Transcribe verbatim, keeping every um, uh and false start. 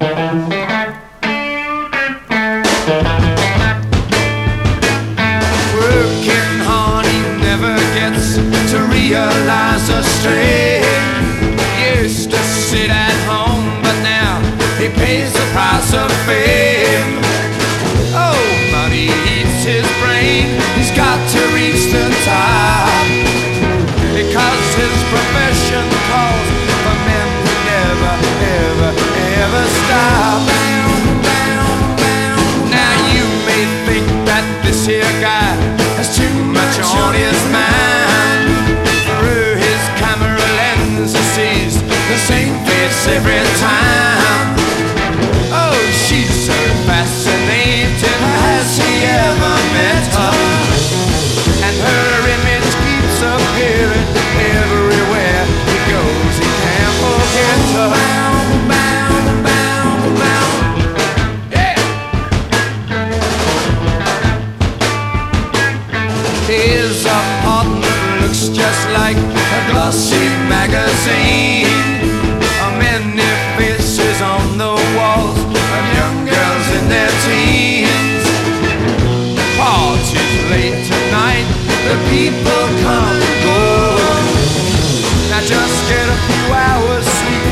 Working hard, he never gets to realize the strain. Used to sit at home, but now he pays the price of fame. Oh, money eats his brain. He's got to reach the top, because his profession calls for men who never, ever, ever stop. Now you may think that this here guy has too much on his mind. Through his camera lens he sees the same face every time. Oh, she's so fascinating, has he ever met her? And her image keeps appearing everywhere he goes, he can't forget her. Yeah! His apartment looks just like a glossy magazine. Many faces on the walls of young girls in their teens. Parties late tonight, the people come and go. Now just get a few hours sleep